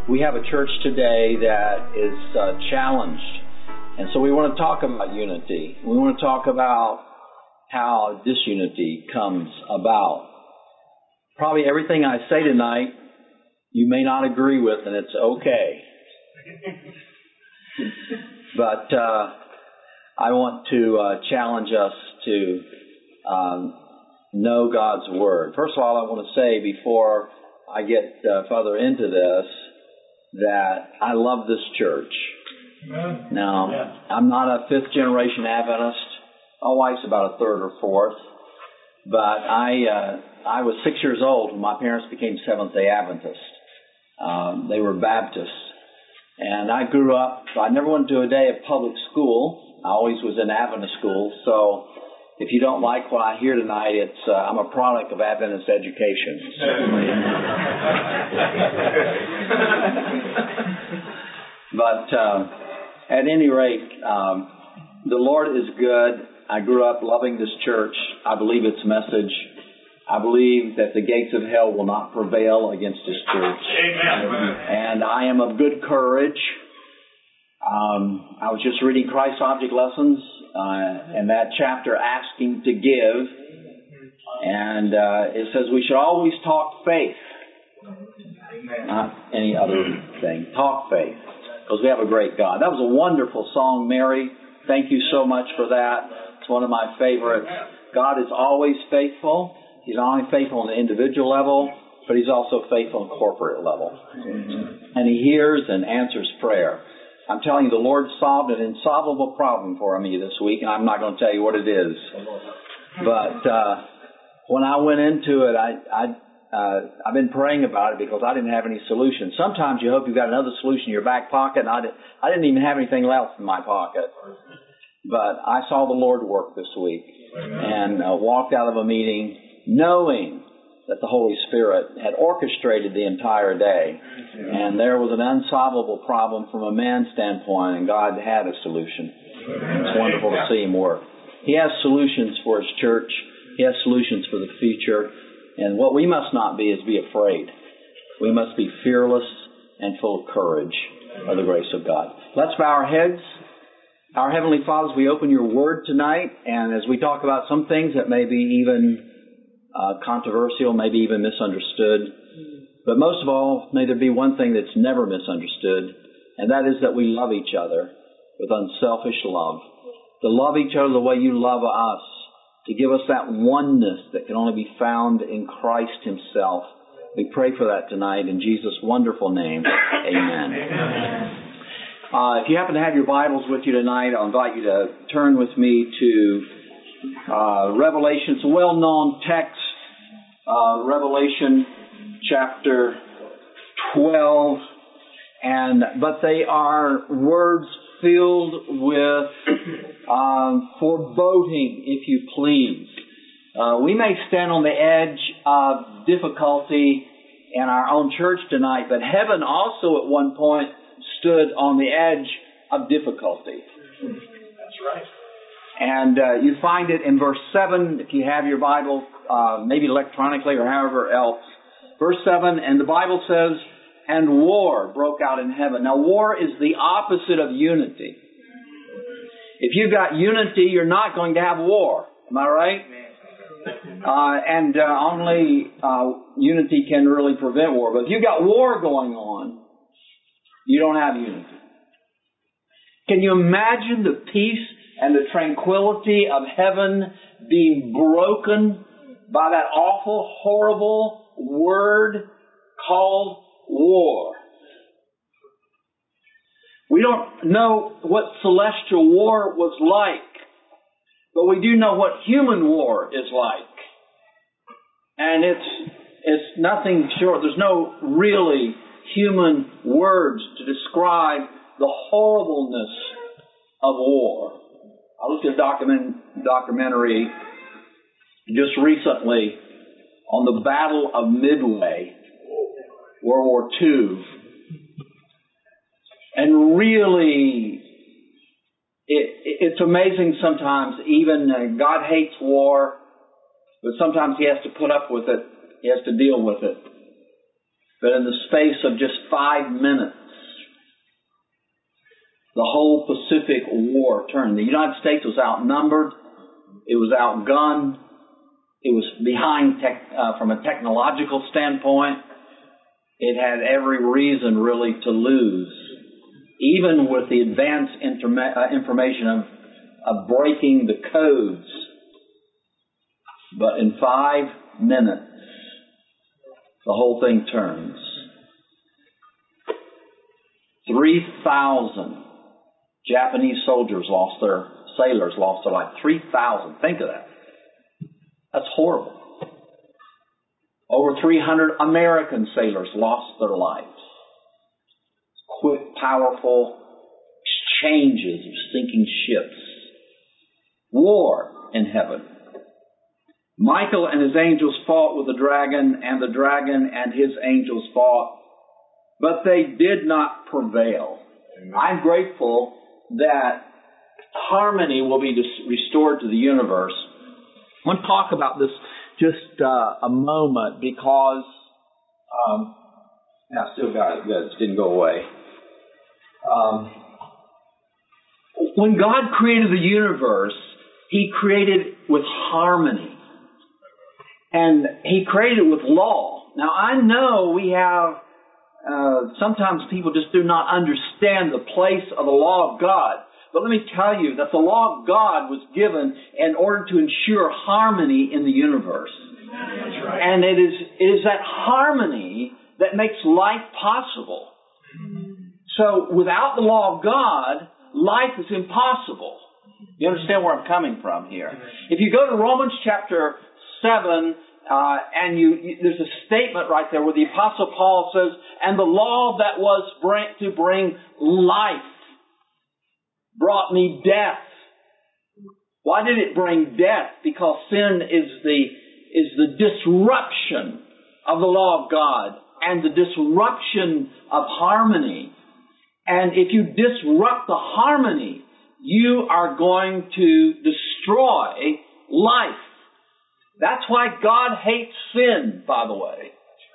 We have a church today that is challenged. And so we want to talk about unity. We want to talk about how disunity comes about. Probably everything I say tonight you may not agree with, and it's okay. But I want to challenge us to know God's Word. First of all, I want to say before I get further into this that I love this church. Now, I'm not a fifth generation Adventist. My wife's about a third or fourth. But I was 6 years old when my parents became Seventh-day Adventists. They were Baptists. And I grew up, I never went to a day of public school. I always was in Adventist school. So if you don't like what I hear tonight, it's I'm a product of Adventist education, certainly. But at any rate, the Lord is good. I grew up loving this church. I believe its message. I believe that the gates of hell will not prevail against this church. Amen. And I am of good courage. I was just reading Christ's Object Lessons, and that chapter asking to give. And it says we should always talk faith. Not any other thing. Talk faith. Because we have a great God. That was a wonderful song, Mary. Thank you so much for that. It's one of my favorites. God is always faithful. He's not only faithful on the individual level, but He's also faithful on the corporate level. And He hears and answers prayer. I'm telling you, the Lord solved an insolvable problem for me this week, and I'm not going to tell you what it is. But when I went into it, I've been praying about it because I didn't have any solution. Sometimes you hope you've got another solution in your back pocket, and I didn't even have anything left in my pocket. But I saw the Lord work this week and walked out of a meeting knowing that the Holy Spirit had orchestrated the entire day. And there was an unsolvable problem from a man's standpoint, and God had a solution. It's wonderful to see Him work. He has solutions for His church. He has solutions for the future. And what we must not be is be afraid. We must be fearless and full of courage of the grace of God. Let's bow our heads. Our Heavenly Father, as we open Your Word tonight, and as we talk about some things that may be even controversial, maybe even misunderstood, but most of all, may there be one thing that's never misunderstood, and that is that we love each other with unselfish love. To love each other the way You love us, to give us that oneness that can only be found in Christ Himself. We pray for that tonight in Jesus' wonderful name. Amen. If you happen to have your Bibles with you tonight, I'll invite you to turn with me to Revelation. It's a well-known text, Revelation chapter 12, but they are words filled with foreboding, if you please. We may stand on the edge of difficulty in our own church tonight, but heaven also at one point stood on the edge of difficulty. That's right. And you find it in verse 7, if you have your Bible, maybe electronically or however else. Verse 7, and the Bible says, and war broke out in heaven. Now, war is the opposite of unity. If you've got unity, you're not going to have war. Am I right? Only unity can really prevent war. But if you've got war going on, you don't have unity. Can you imagine the peace and the tranquility of heaven being broken by that awful, horrible word called war? We don't know what celestial war was like, but we do know what human war is like. And it's nothing short. There's no really human words to describe the horribleness of war. I looked at a documentary just recently on the Battle of Midway, World War II. And really, it's amazing sometimes, even God hates war, but sometimes He has to put up with it. He has to deal with it. But in the space of just 5 minutes, the whole Pacific War turned. The United States was outnumbered. It was outgunned. It was behind from a technological standpoint. It had every reason really to lose, even with the advanced information of breaking the codes. But in 5 minutes, the whole thing turns. 3,000 Japanese sailors lost their life. 3,000. Think of that. That's horrible. Over 300 American sailors lost their lives. Quick, powerful exchanges of sinking ships. War in heaven. Michael and his angels fought with the dragon, and the dragon and his angels fought, but they did not prevail. Amen. I'm grateful that harmony will be restored to the universe. I want to talk about this just a moment because I still got it. It didn't go away. When God created the universe, He created with harmony. And He created with law. Now, I know we have, sometimes people just do not understand the place of the law of God. But let me tell you that the law of God was given in order to ensure harmony in the universe. That's right. And it is that harmony that makes life possible. So without the law of God, life is impossible. You understand where I'm coming from here? If you go to Romans chapter 7, and there's a statement right there where the Apostle Paul says, and the law that was to bring life brought me death. Why did it bring death? Because sin is the disruption of the law of God and the disruption of harmony. And if you disrupt the harmony, you are going to destroy life. That's why God hates sin, by the way.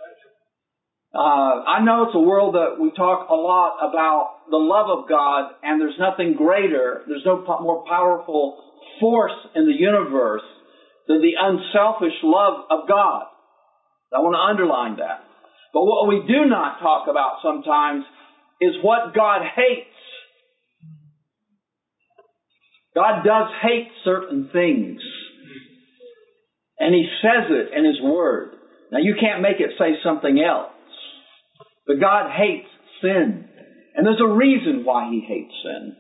I know it's a world that we talk a lot about the love of God, and there's nothing greater, there's no more powerful force in the universe than the unselfish love of God. I want to underline that. But what we do not talk about sometimes is what God hates. God does hate certain things. And He says it in His Word. Now you can't make it say something else. But God hates sin. And there's a reason why He hates sin.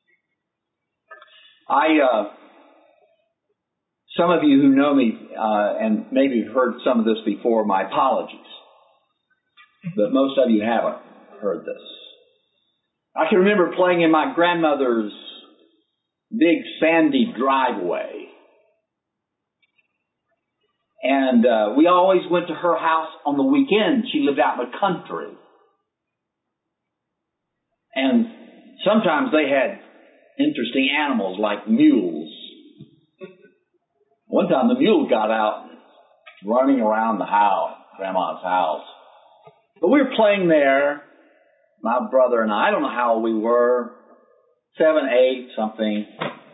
Some of you who know me, and maybe have heard some of this before, my apologies. But most of you haven't heard this. I can remember playing in my grandmother's big sandy driveway. And we always went to her house on the weekend. She lived out in the country. And sometimes they had interesting animals like mules. One time the mule got out running around the house, Grandma's house. But we were playing there, my brother and I don't know how old we were, 7, 8, something.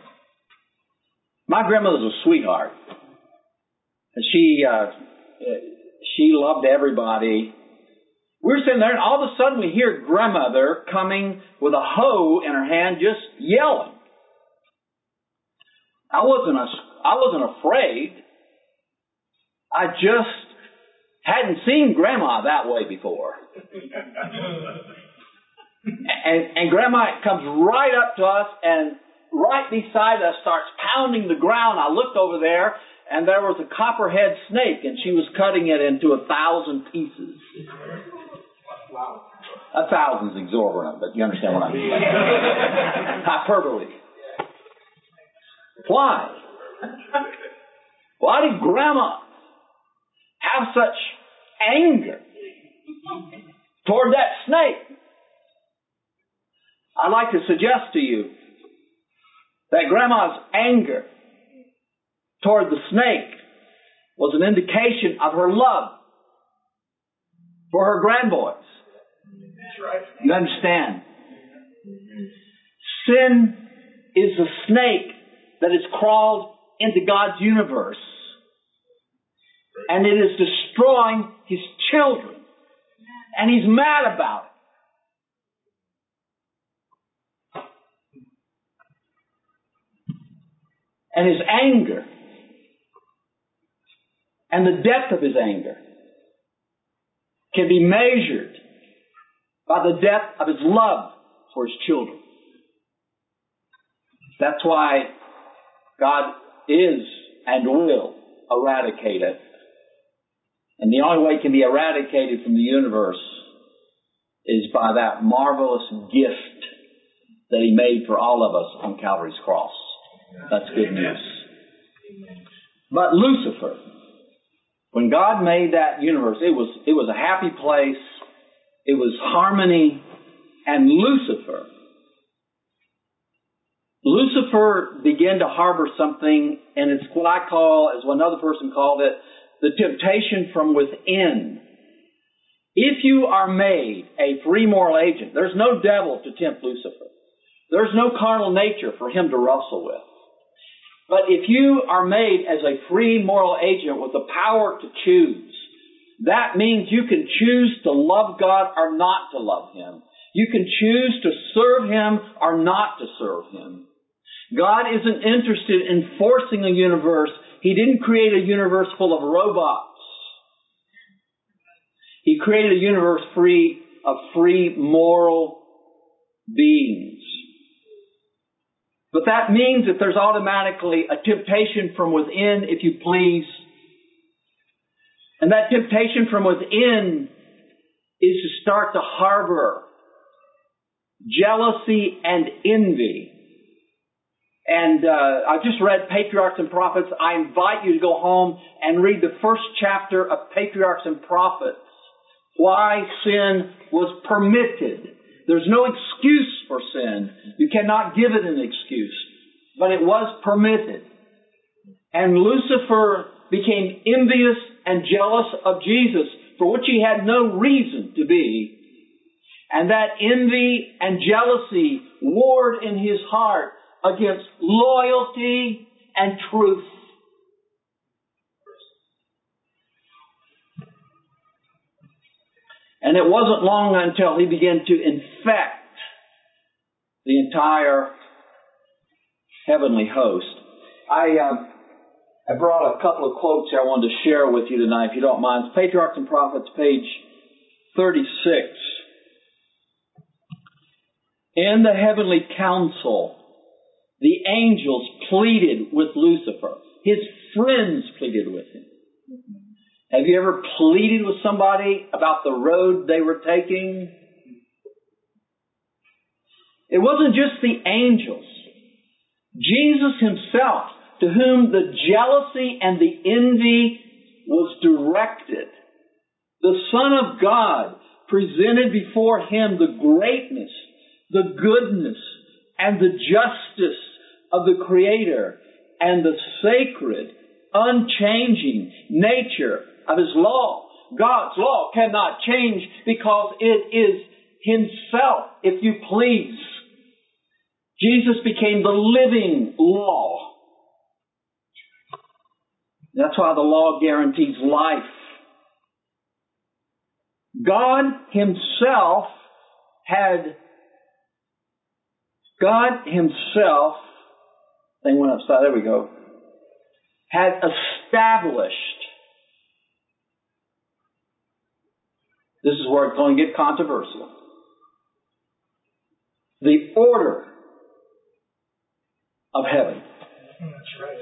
My grandmother was a sweetheart. She loved everybody. We were sitting there, and all of a sudden we hear Grandmother coming with a hoe in her hand, just yelling. I wasn't afraid. I just hadn't seen Grandma that way before. and Grandma comes right up to us, and right beside us starts pounding the ground. I looked over there, and there was a copperhead snake, and she was cutting it into 1,000 pieces. Wow. 1,000 is exorbitant, but you understand what I mean. Hyperbole. Why? Why did Grandma have such anger toward that snake? I'd like to suggest to you that Grandma's anger toward the snake was an indication of her love. for her grandboys. That's right. You understand? Sin is the snake that has crawled into God's universe, and it is destroying His children. And He's mad about it. And His anger, and the depth of His anger, can be measured by the depth of His love for His children. That's why God is and will eradicate it. And the only way it can be eradicated from the universe is by that marvelous gift that He made for all of us on Calvary's cross. That's good news. But Lucifer, when God made that universe, it was a happy place. It was harmony. And Lucifer began to harbor something, and it's what I call, as one other person called it, the temptation from within. If you are made a free moral agent, there's no devil to tempt Lucifer. There's no carnal nature for him to wrestle with. But if you are made as a free moral agent with the power to choose, that means you can choose to love God or not to love Him. You can choose to serve Him or not to serve Him. God isn't interested in forcing a universe. He didn't create a universe full of robots. He created a universe of free moral beings. But that means that there's automatically a temptation from within, if you please. And that temptation from within is to start to harbor jealousy and envy. And I just read Patriarchs and Prophets. I invite you to go home and read the first chapter of Patriarchs and Prophets. Why sin was permitted. There's no excuse for sin. You cannot give it an excuse. But it was permitted. And Lucifer became envious and jealous of Jesus, for which he had no reason to be. And that envy and jealousy warred in his heart against loyalty and truth. And it wasn't long until he began to infect the entire heavenly host. I brought a couple of quotes here I wanted to share with you tonight, if you don't mind. It's Patriarchs and Prophets, page 36. In the heavenly council, the angels pleaded with Lucifer. His friends pleaded with him. Have you ever pleaded with somebody about the road they were taking? It wasn't just the angels. Jesus Himself, to whom the jealousy and the envy was directed, the Son of God presented before Him the greatness, the goodness, and the justice of the Creator and the sacred, unchanging nature of His law. God's law cannot change because it is Himself, if you please. Jesus became the living law. That's why the law guarantees life. God Himself had established, this is where it's going to get controversial, the order of heaven. That's right.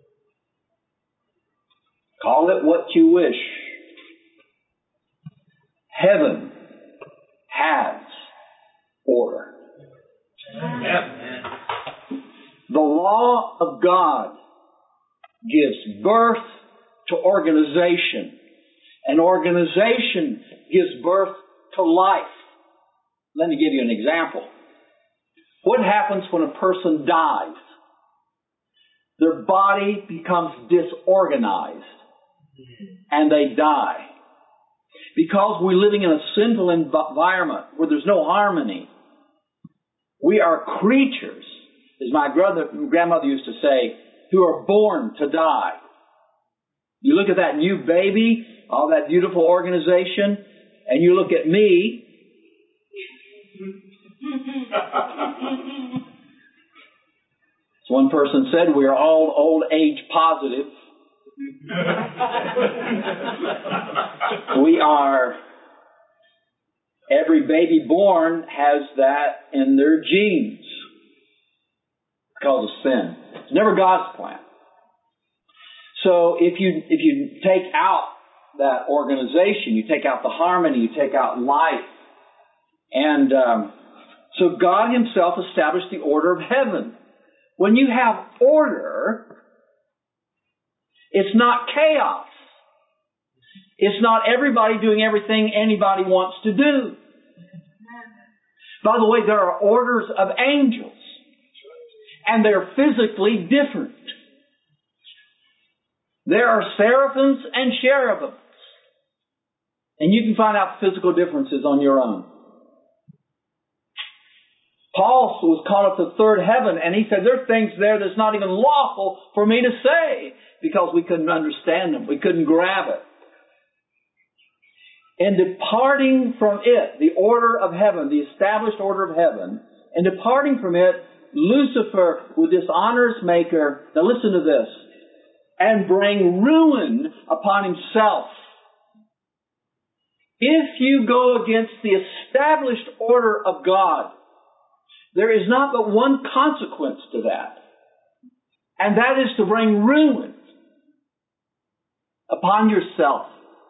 Call it what you wish. Heaven has order. Amen. The law of God gives birth to organization. And organization gives birth to life. Let me give you an example. What happens when a person dies? Their body becomes disorganized and they die. Because we're living in a sinful environment where there's no harmony. We are creatures, as my grandmother used to say, who are born to die. You look at that new baby, all that beautiful organization, and you look at me. As one person said, we are all old age positive. We are, every baby born has that in their genes because of sin. It's never God's plan. So if you take out that organization, you take out the harmony, you take out life, and so God Himself established the order of heaven. When you have order, it's not chaos. It's not everybody doing everything anybody wants to do. By the way, there are orders of angels, and they're physically different. There are seraphims and cherubims, and you can find out physical differences on your own. Paul was caught up to the third heaven, and he said, there are things there that's not even lawful for me to say, because we couldn't understand them. We couldn't grab it. And departing from it, the order of heaven, the established order of heaven, and departing from it, Lucifer would dishonor his Maker. Now listen to this. And bring ruin upon himself. If you go against the established order of God, there is not but one consequence to that. And that is to bring ruin upon yourself.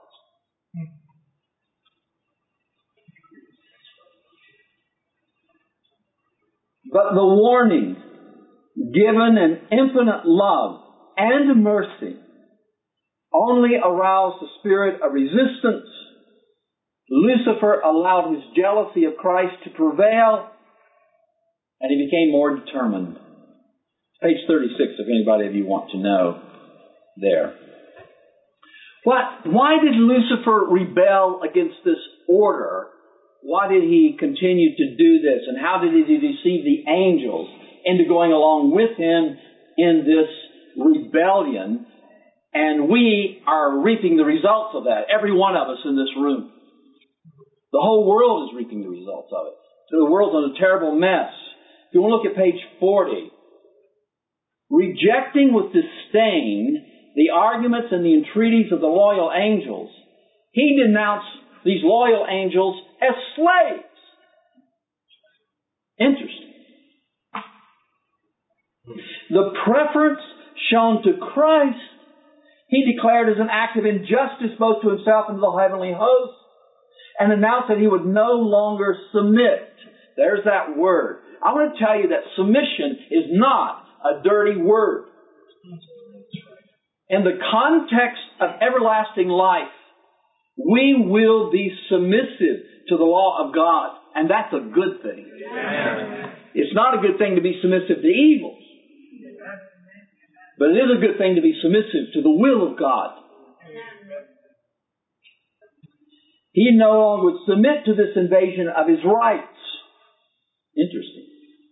But the warning given in infinite love and mercy only aroused the spirit of resistance. Lucifer allowed his jealousy of Christ to prevail, and he became more determined. Page 36, if anybody of you want to know there. Why did Lucifer rebel against this order? Why did he continue to do this? And how did he deceive the angels into going along with him in this rebellion? And we are reaping the results of that. Every one of us in this room. The whole world is reaping the results of it. So the world's in a terrible mess. If you want to look at page 40, rejecting with disdain the arguments and the entreaties of the loyal angels, he denounced these loyal angels as slaves. Interesting. The preference shown to Christ, he declared as an act of injustice both to himself and to the heavenly host, and announced that he would no longer submit. There's that word. I want to tell you that submission is not a dirty word. In the context of everlasting life, we will be submissive to the law of God, and that's a good thing. It's not a good thing to be submissive to evils, but it is a good thing to be submissive to the will of God. He no longer would submit to this invasion of his rights. Interesting.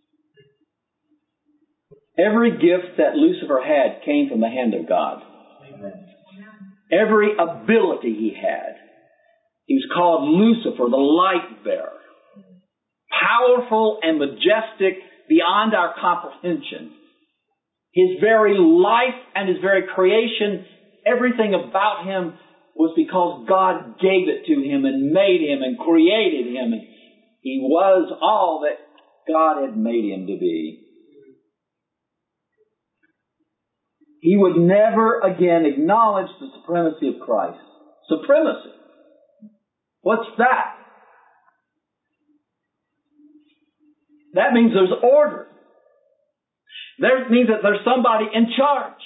Every gift that Lucifer had came from the hand of God. Every ability he had. He was called Lucifer, the light bearer. Powerful and majestic beyond our comprehension. His very life and his very creation, everything about him was because God gave it to him and made him and created him. And he was all that God had made him to be. He would never again acknowledge the supremacy of Christ. Supremacy. What's that? That means there's order. That means that there's somebody in charge.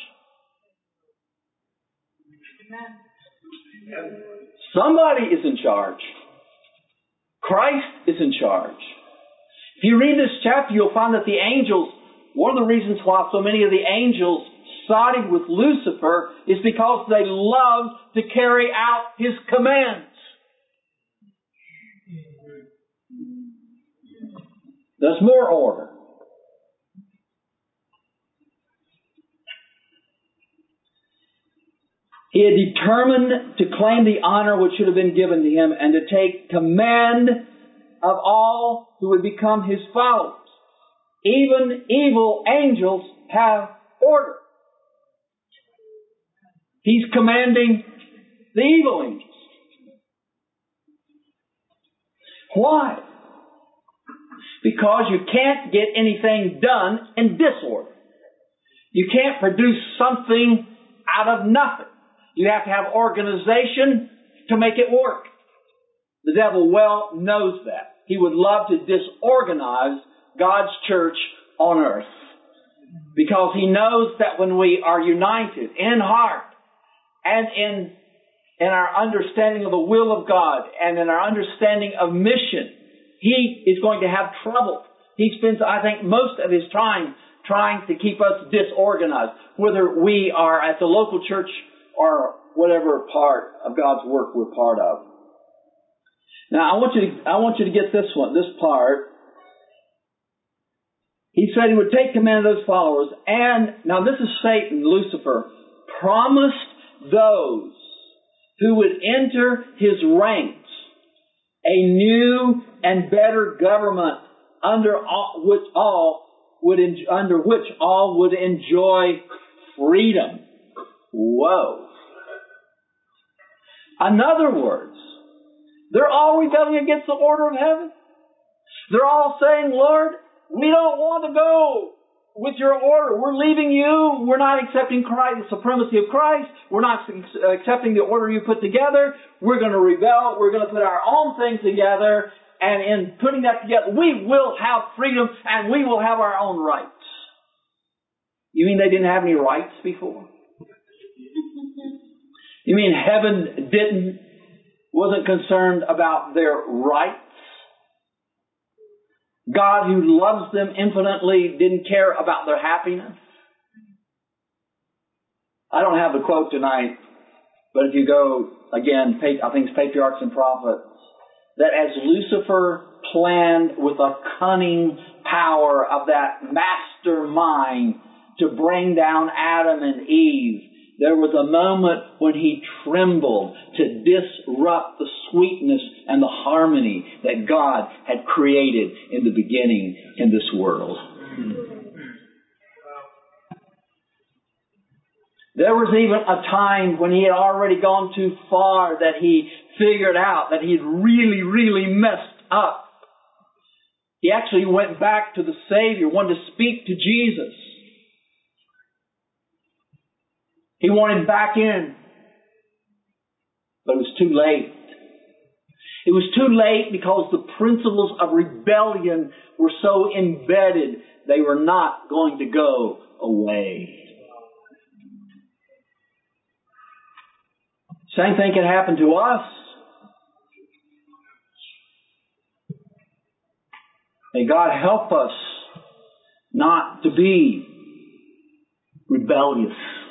Somebody is in charge. Christ is in charge. If you read this chapter, you'll find that the angels, one of the reasons why so many of the angels sided with Lucifer is because they loved to carry out his commands. There's more order. He had determined to claim the honor which should have been given to him and to take command of all who would become his followers. Even evil angels have order. He's commanding the evil angels. Why? Because you can't get anything done in disorder. You can't produce something out of nothing. You have to have organization to make it work. The devil well knows that. He would love to disorganize God's church on earth. Because he knows that when we are united in heart and in our understanding of the will of God and in our understanding of mission, he is going to have trouble. He spends, I think, most of his time trying to keep us disorganized, whether we are at the local church or whatever part of God's work we're part of. Now, I want you to get this part. He said he would take command of those followers, and now this is Satan, Lucifer, promised those who would enter his ranks a new and better government under which all would enjoy freedom. Whoa. In other words, they're all rebelling against the order of heaven. They're all saying, Lord, we don't want to go with your order. We're leaving you. We're not accepting Christ, the supremacy of Christ. We're not accepting the order you put together. We're going to rebel. We're going to put our own thing together. And in putting that together, we will have freedom and we will have our own rights. You mean they didn't have any rights before? You mean heaven wasn't concerned about their rights? God, who loves them infinitely, didn't care about their happiness? I don't have the quote tonight, but if you go, again, I think it's Patriarchs and Prophets, that as Lucifer planned with a cunning power of that mastermind to bring down Adam and Eve, there was a moment when he trembled to disrupt the sweetness and the harmony that God had created in the beginning in this world. There was even a time when he had already gone too far that he figured out that he had really, really messed up. He actually went back to the Savior, wanted to speak to Jesus. He wanted back in, but it was too late. It was too late because the principles of rebellion were so embedded, they were not going to go away. Same thing can happen to us. May God help us not to be rebellious.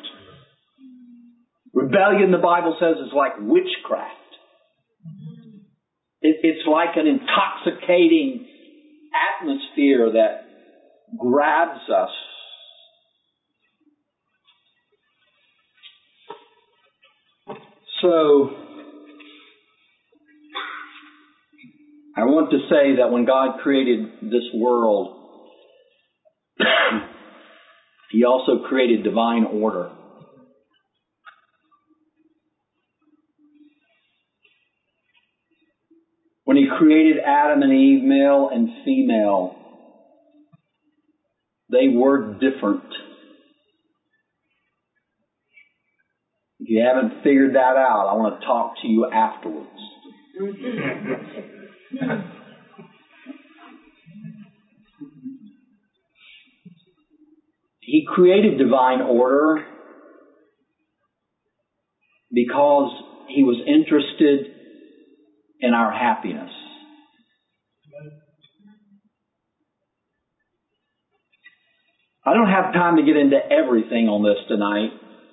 Rebellion, the Bible says, is like witchcraft. It's like an intoxicating atmosphere that grabs us. So, I want to say that when God created this world, He also created divine order. When He created Adam and Eve, male and female, they were different. If you haven't figured that out, I want to talk to you afterwards. He created divine order because He was interested in our happiness. I don't have time to get into everything on this tonight,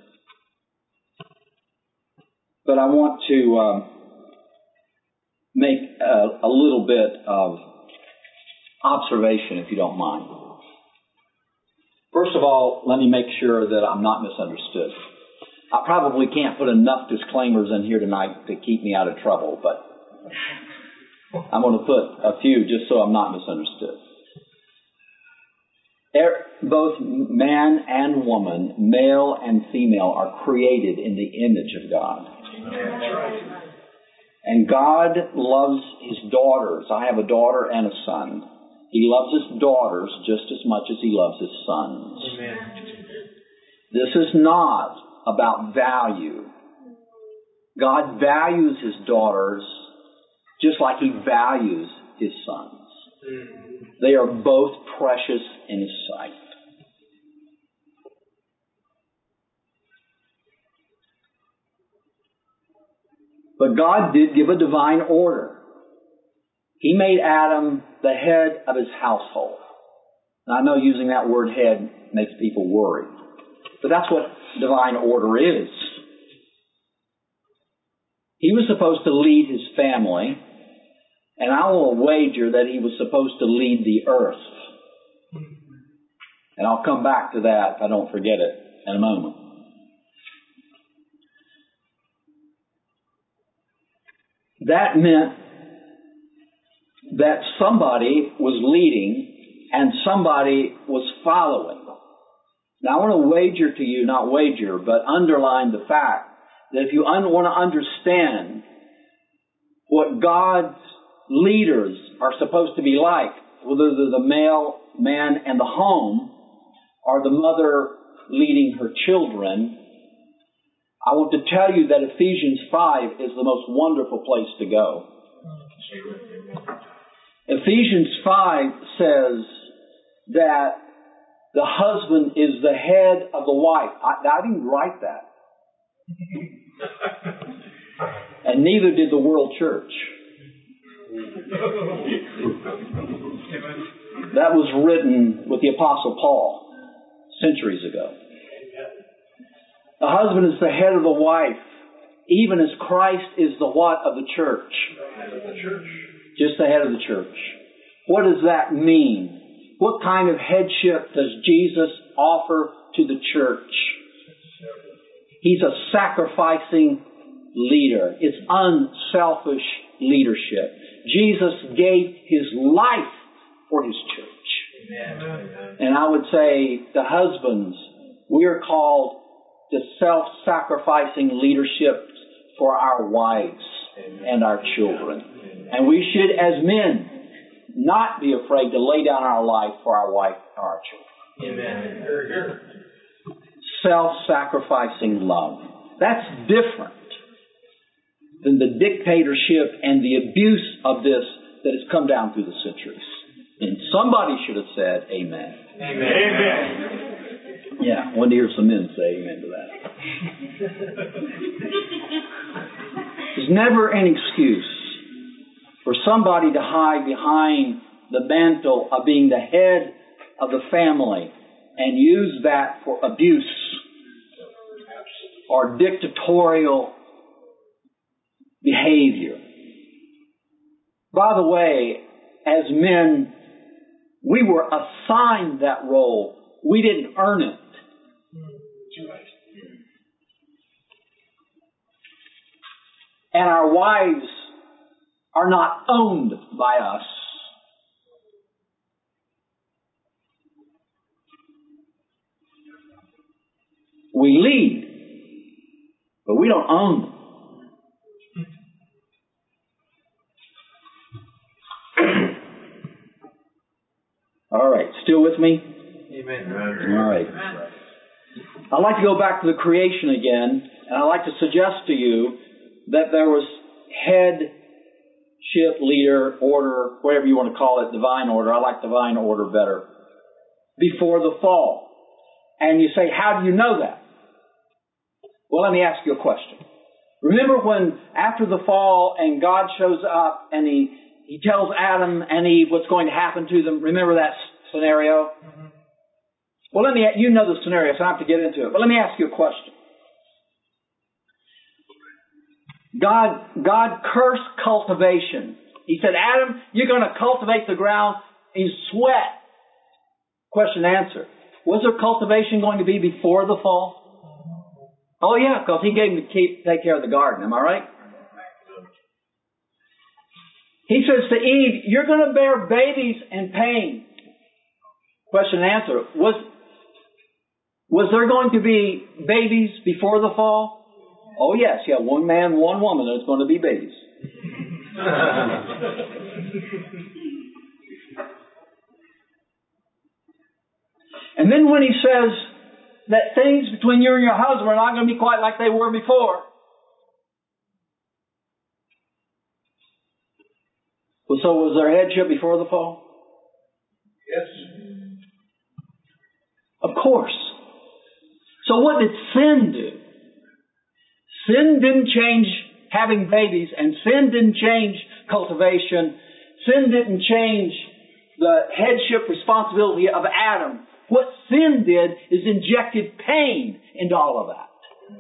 but I want to make a little bit of observation, if you don't mind. First of all, let me make sure that I'm not misunderstood. I probably can't put enough disclaimers in here tonight to keep me out of trouble, but I'm going to put a few just so I'm not misunderstood. Both man and woman, male and female, are created in the image of God. And God loves His daughters. I have a daughter and a son. He loves His daughters just as much as He loves His sons. Amen. This is not about value. God values His daughters just like He values His sons. They are both precious in His sight. But God did give a divine order. He made Adam the head of his household. Now, I know using that word head makes people worry, but that's what divine order is. He was supposed to lead his family, and I will wager that he was supposed to lead the earth. And I'll come back to that if I don't forget it in a moment. That meant that somebody was leading and somebody was following. Now I want to wager to you, not wager, but underline the fact that if you want to understand what God's leaders are supposed to be like, whether they're the male, man, and the home, or the mother leading her children, I want to tell you that Ephesians 5 is the most wonderful place to go. Ephesians 5 says that the husband is the head of the wife. I didn't write that. And neither did the World Church. That was written with the Apostle Paul centuries ago. The husband is the head of the wife, even as Christ is the what of the church? Just the head of the church. What does that mean? What kind of headship does Jesus offer to the church? He's a sacrificing leader. It's unselfish leadership. Jesus gave His life for His church. Amen. And I would say, the husbands, we are called to self-sacrificing leadership for our wives and our children. And we should, as men, not be afraid to lay down our life for our wife or our children. Amen. Self-sacrificing love. That's different than the dictatorship and the abuse of this that has come down through the centuries. And somebody should have said amen. Amen. Amen. Yeah, I wanted to hear some men say amen to that. There's never an excuse for somebody to hide behind the mantle of being the head of the family and use that for abuse or dictatorial behavior. By the way, as men, we were assigned that role. We didn't earn it. And our wives are not owned by us. We lead, but we don't own them. All right, still with me? Amen. All right. I'd like to go back to the creation again, and I'd like to suggest to you that there was headship, leader, order, whatever you want to call it, divine order. I like divine order better. Before the fall. And you say, how do you know that? Well, let me ask you a question. Remember when after the fall and God shows up and He tells Adam and Eve what's going to happen to them? Remember that scenario? Mm-hmm. Well, you know the scenario, so I don't have to get into it. But let me ask you a question. God cursed cultivation. He said, Adam, you're going to cultivate the ground You sweat. Question and answer. Was there cultivation going to be before the fall? Oh yeah, because He gave him to take care of the garden. Am I right? He says to Eve, you're going to bear babies in pain. Question and answer. Was there going to be babies before the fall? Oh yes, yeah, one man, one woman, there's going to be babies. And then when He says that things between you and your husband are not going to be quite like they were before. So was there headship before the fall? Yes. Of course. So what did sin do? Sin didn't change having babies, and sin didn't change cultivation. Sin didn't change the headship responsibility of Adam. What sin did is injected pain into all of that.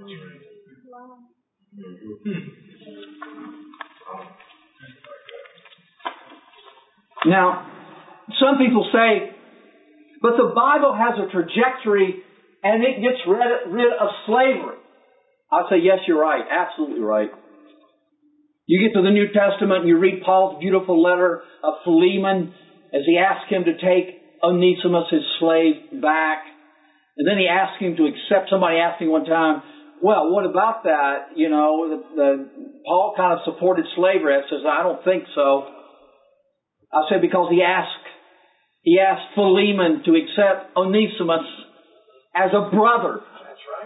Now, some people say, but the Bible has a trajectory and it gets rid of slavery. I say, yes, you're right. Absolutely right. You get to the New Testament and you read Paul's beautiful letter of Philemon as he asked him to take Onesimus, his slave, back. And then he asked him to accept. Somebody asked me one time, well, what about that? You know, Paul kind of supported slavery. I says, I don't think so. I said, because he asked Philemon to accept Onesimus as a brother. That's right.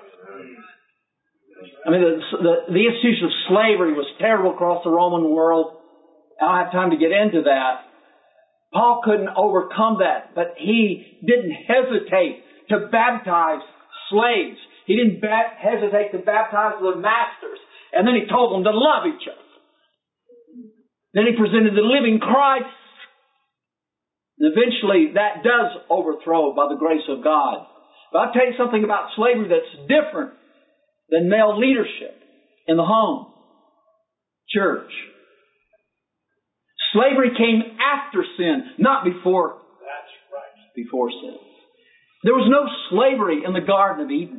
I mean, the institution of slavery was terrible across the Roman world. I don't have time to get into that. Paul couldn't overcome that, but he didn't hesitate to baptize slaves. He didn't hesitate to baptize their masters. And then he told them to love each other. Then he presented the living Christ. And eventually that does overthrow by the grace of God. But I'll tell you something about slavery that's different than male leadership in the home, church. Slavery came after sin, not before. That's right. Before sin. There was no slavery in the Garden of Eden.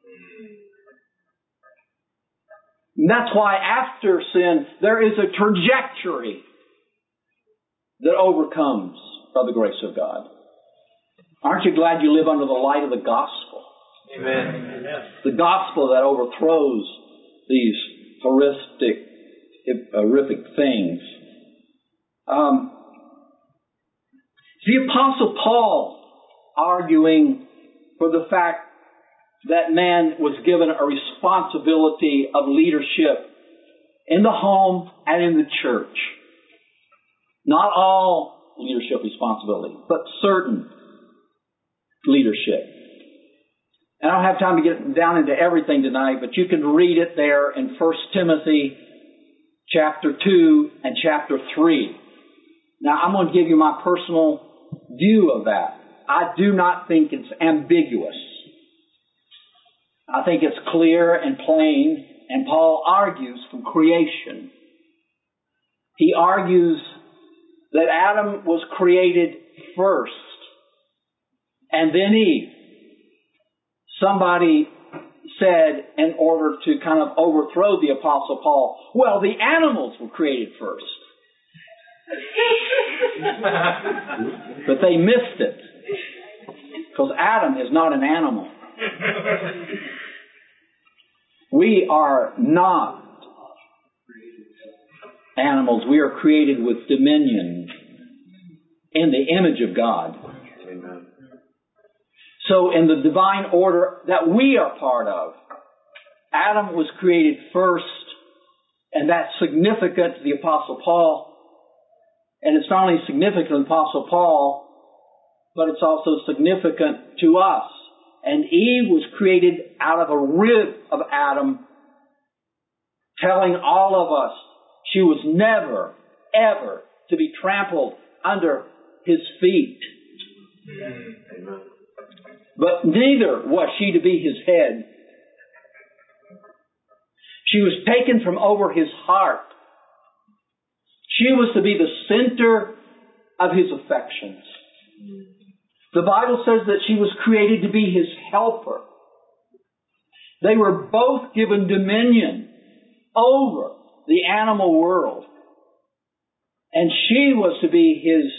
And that's why after sin, there is a trajectory that overcomes by the grace of God. Aren't you glad you live under the light of the gospel? Amen. The gospel that overthrows these horrific things. The Apostle Paul arguing for the fact that man was given a responsibility of leadership in the home and in the church. Not all leadership responsibility, but certain leadership. And I don't have time to get down into everything tonight, but you can read it there in 1 Timothy chapter 2 and chapter 3. Now, I'm going to give you my personal view of that. I do not think it's ambiguous. I think it's clear and plain, and Paul argues from creation. He argues that Adam was created first, and then Eve. Somebody said, in order to kind of overthrow the Apostle Paul, well, the animals were created first. But they missed it. Because Adam is not an animal. We are not animals. We are created with dominion in the image of God. Amen. So in the divine order that we are part of, Adam was created first, and that's significant to the Apostle Paul. And it's not only significant to the Apostle Paul, but it's also significant to us. And Eve was created out of a rib of Adam, telling all of us she was never, ever to be trampled under his feet. Amen. But neither was she to be his head. She was taken from over his heart. She was to be the center of His affections. The Bible says that she was created to be His helper. They were both given dominion over the animal world. And she was to be His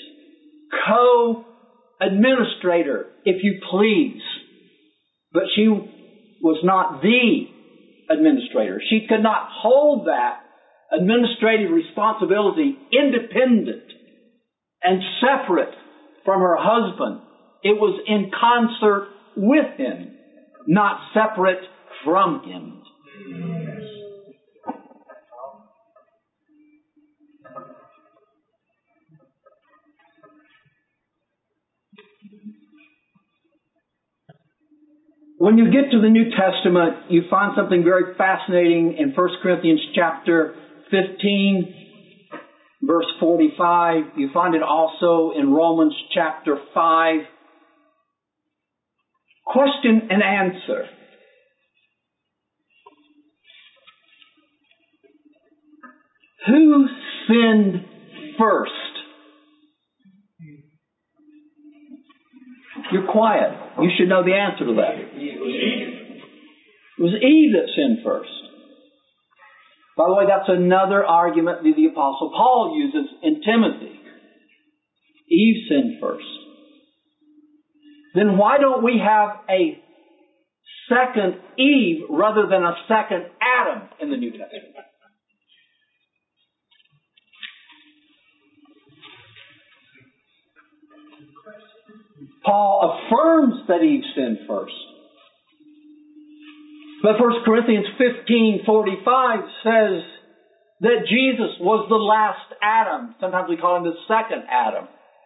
co-administrator, if you please. But she was not the administrator. She could not hold that administrative responsibility independent and separate from her husband. It was in concert with him, not separate from him. When you get to the New Testament, you find something very fascinating in 1 Corinthians chapter 15, verse 45. You find it also in Romans chapter 5. Question and answer. Who sinned first? You're quiet. You should know the answer to that. It was Eve that sinned first. By the way, that's another argument that the Apostle Paul uses in Timothy. Eve sinned first. Then why don't we have a second Eve rather than a second Adam in the New Testament? Paul affirms that Eve sinned first. But 1 Corinthians 15:45 says that Jesus was the last Adam. Sometimes we call him the second Adam.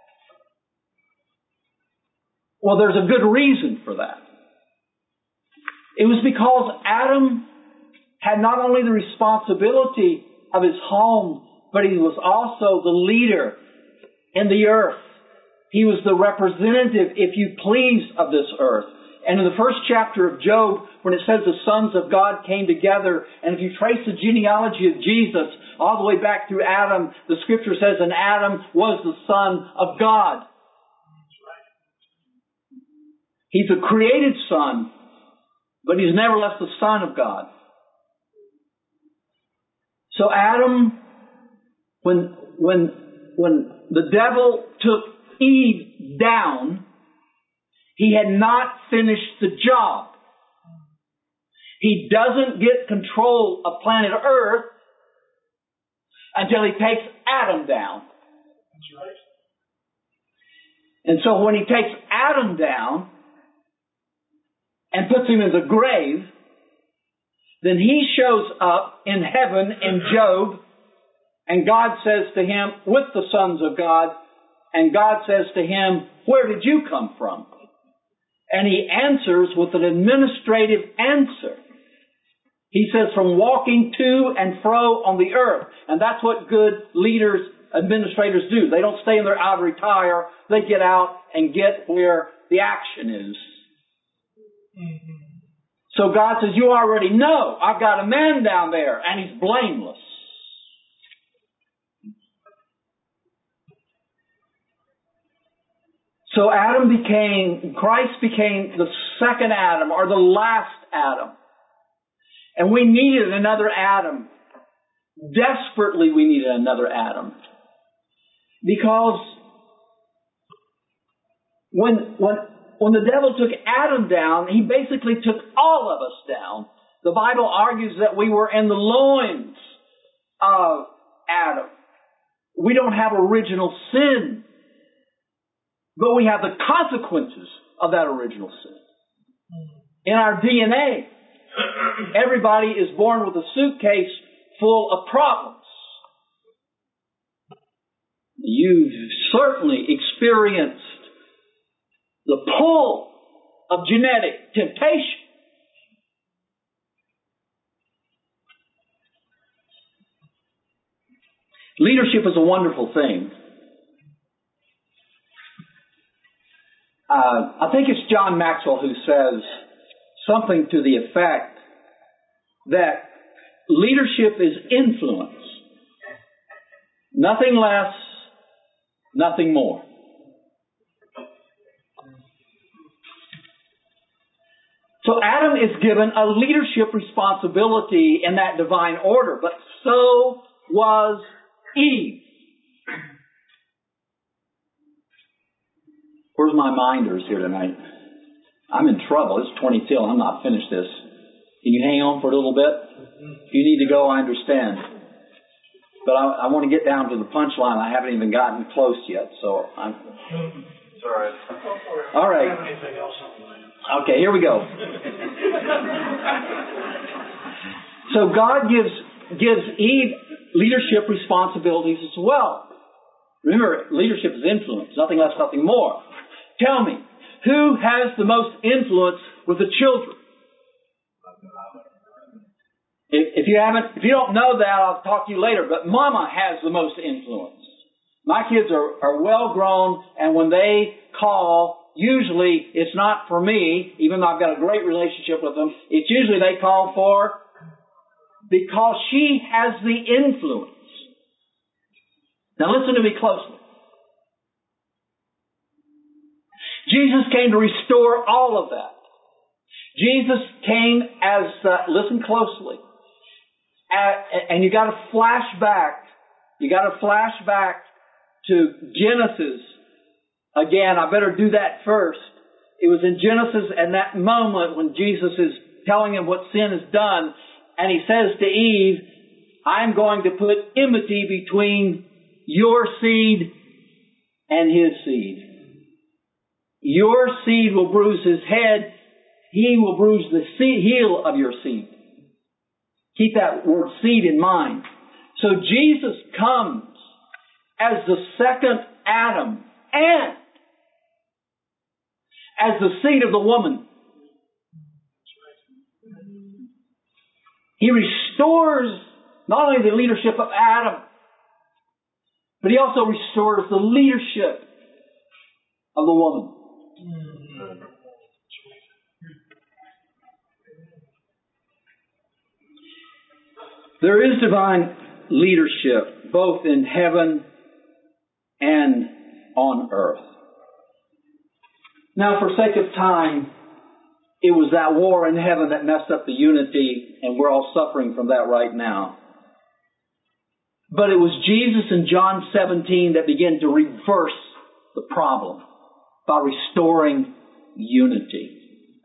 Well, there's a good reason for that. It was because Adam had not only the responsibility of his home, but he was also the leader in the earth. He was the representative, if you please, of this earth. And in the first chapter of Job, when it says the sons of God came together, and if you trace the genealogy of Jesus all the way back through Adam, the Scripture says, and Adam was the Son of God. He's a created Son, but he's nevertheless the Son of God. So Adam, when the devil took Eve down, he had not finished the job. He doesn't get control of planet Earth until he takes Adam down. That's right. And so when he takes Adam down and puts him in the grave, then he shows up in heaven in Job, and God says to him, with the sons of God, and God says to him, where did you come from? And he answers with an administrative answer. He says, from walking to and fro on the earth. And that's what good leaders, administrators do. They don't stay in their ivory tower. They get out and get where the action is. Mm-hmm. So God says, you already know, I've got a man down there, and he's blameless. So Christ became the second Adam, or the last Adam. And we needed another Adam. Desperately we needed another Adam. Because when the devil took Adam down, he basically took all of us down. The Bible argues that we were in the loins of Adam. We don't have original sin, but we have the consequences of that original sin. In our DNA, everybody is born with a suitcase full of problems. You've certainly experienced the pull of genetic temptation. Leadership is a wonderful thing. I think it's John Maxwell who says something to the effect that leadership is influence, nothing less Nothing more. So Adam is given a leadership responsibility in that divine order, but so was Eve. Where's my minders here tonight? I'm in trouble. It's 20 till. I'm not finished this. Can you hang on for a little bit? If you need to go, I understand. But I want to get down to the punchline. I haven't even gotten close yet, so I'm... It's all right. All right. Okay, here we go. So God gives Eve leadership responsibilities as well. Remember, leadership is influence. Nothing less, nothing more. Tell me, who has the most influence with the children? If you don't know that, I'll talk to you later. But Mama has the most influence. My kids are well grown, and when they call, usually it's not for me, even though I've got a great relationship with them. It's usually they call for because she has the influence. Now listen to me closely. Jesus came to restore all of that. Jesus came as, listen closely, and you got to flash back. You got to flash back to Genesis. Again, I better do that first. It was in Genesis and that moment when Jesus is telling him what sin has done, and he says to Eve, I'm going to put enmity between your seed and his seed. Your seed will bruise his head. He will bruise the heel of your seed. Keep that word seed in mind. So Jesus comes as the second Adam and as the seed of the woman. He restores not only the leadership of Adam, but he also restores the leadership of the woman. There is divine leadership both in heaven and on earth. Now, for sake of time, it was that war in heaven that messed up the unity, and we're all suffering from that right now. But it was Jesus in John 17 that began to reverse the problem by restoring unity.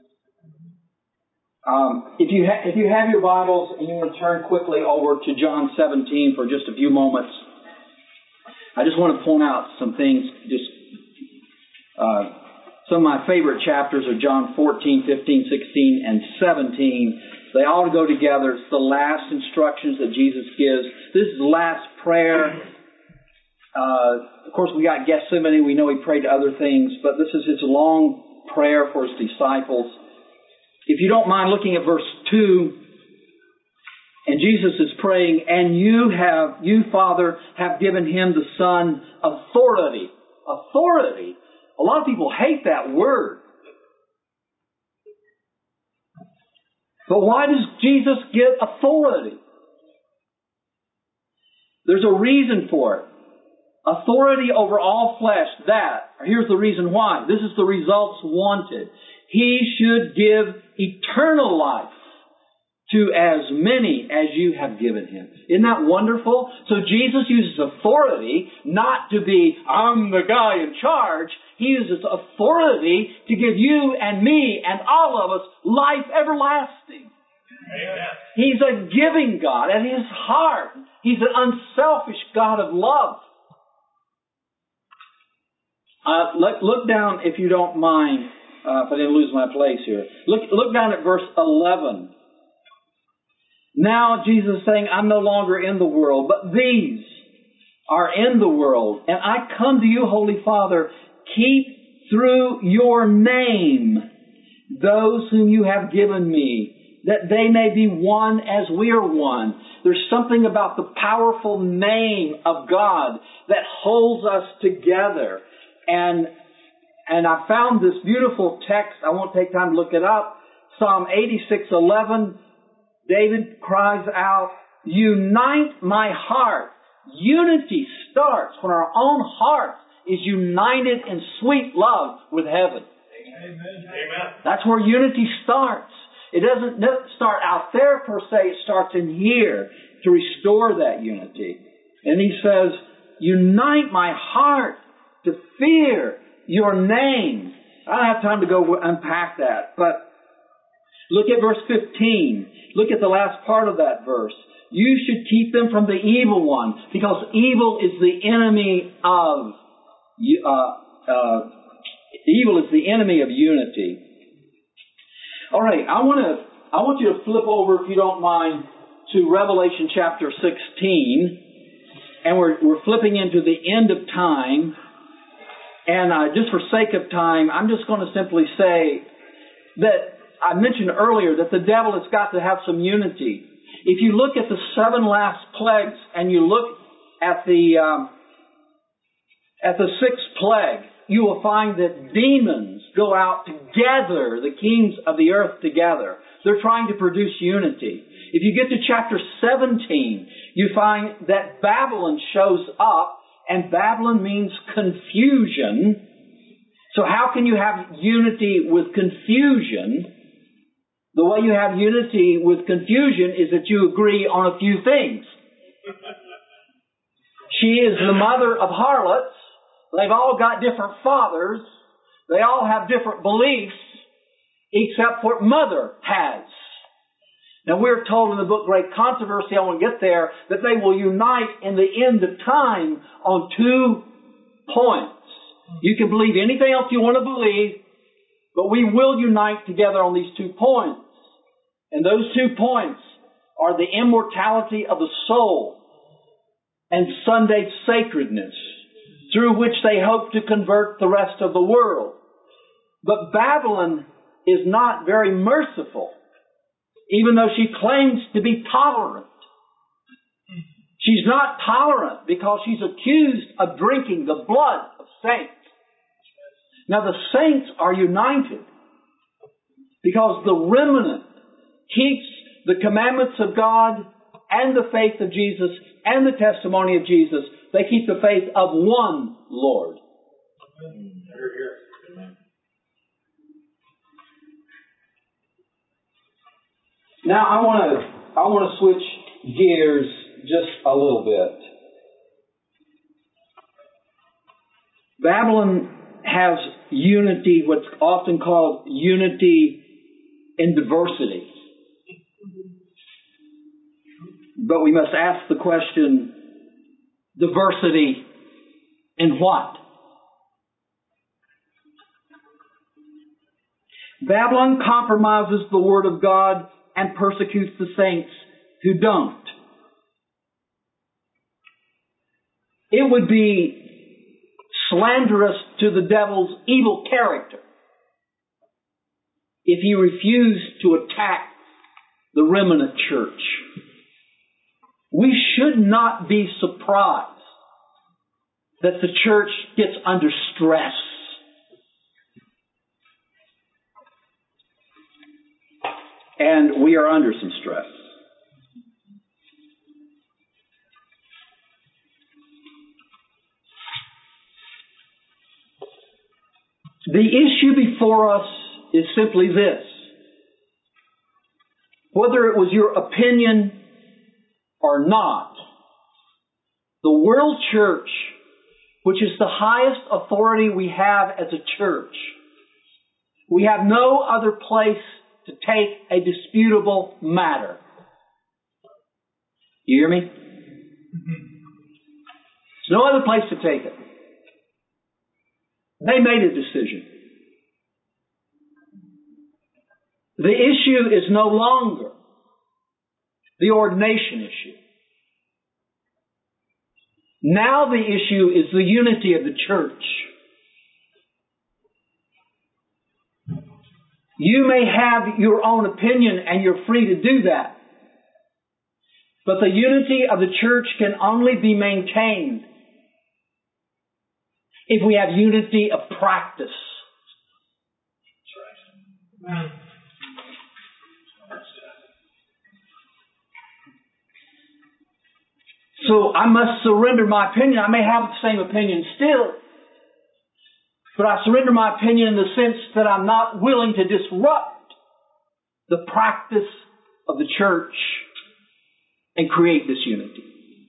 If you have your Bibles and you want to turn quickly over to John 17 for just a few moments, I just want to point out some things. Some of my favorite chapters are John 14, 15, 16, and 17. They all go together. It's the last instructions that Jesus gives. This is the last prayer. Of course, we got Gethsemane. We know he prayed to other things, but this is his long prayer for his disciples. If you don't mind looking at verse 2, and Jesus is praying, and you, Father, have given him, the Son, authority. Authority. A lot of people hate that word. But why does Jesus get authority? There's a reason for it. Authority over all flesh, here's the reason why. This is the results wanted. He should give eternal life to as many as you have given him. Isn't that wonderful? So Jesus uses authority not to be, I'm the guy in charge. He uses authority to give you and me and all of us life everlasting. Amen. He's a giving God at his heart. He's an unselfish God of love. Look down, if you don't mind, if I didn't lose my place here. Look down at verse 11. Now Jesus is saying, I'm no longer in the world, but these are in the world. And I come to you, Holy Father, keep through your name those whom you have given me, that they may be one as we are one. There's something about the powerful name of God that holds us together. And I found this beautiful text. I won't take time to look it up. Psalm 86:11. David cries out, unite my heart. Unity starts when our own hearts is united in sweet love with heaven. Amen. That's where unity starts. It doesn't start out there per se, it starts in here to restore that unity. And He says, unite my heart to fear your name. I don't have time to go unpack that, but look at verse 15. Look at the last part of that verse. You should keep them from the evil one, because evil is the enemy of unity. All right, I want you to flip over, if you don't mind, to Revelation chapter 16, and we're flipping into the end of time. And just for sake of time, I'm just going to simply say that I mentioned earlier that the devil has got to have some unity. If you look at the 7 last plagues and you look at the 6th plague, you will find that demons go out together, the kings of the earth together. They're trying to produce unity. If you get to chapter 17, you find that Babylon shows up, and Babylon means confusion. So how can you have unity with confusion? The way you have unity with confusion is that you agree on a few things. She is the mother of harlots. They've all got different fathers. They all have different beliefs, except what mother has. Now we're told in the book Great Controversy, I won't get there, that they will unite in the end of time on 2 points. You can believe anything else you want to believe, but we will unite together on these 2 points. And those 2 points are the immortality of the soul and Sunday sacredness, through which they hope to convert the rest of the world. But Babylon is not very merciful, even though she claims to be tolerant. She's not tolerant because she's accused of drinking the blood of saints. Now the saints are united because the remnant keeps the commandments of God and the faith of Jesus and the testimony of Jesus. They keep the faith of one Lord. Now I want to switch gears just a little bit. Babylon has unity, what's often called unity in diversity. But we must ask the question, diversity in what? Babylon compromises the Word of God and persecutes the saints who don't. It would be slanderous to the devil's evil character if he refused to attack the remnant church. We should not be surprised that the church gets under stress. And we are under some stress. The issue before us is simply this. Whether it was your opinion or not, the world church, which is the highest authority we have as a church, we have no other place to take a disputable matter. You hear me? There's no other place to take it. They made a decision. The issue is no longer the ordination issue. Now the issue is the unity of the church. You may have your own opinion and you're free to do that. But the unity of the church can only be maintained if we have unity of practice. So I must surrender my opinion. I may have the same opinion still, But I surrender my opinion in the sense that I'm not willing to disrupt the practice of the church and create disunity.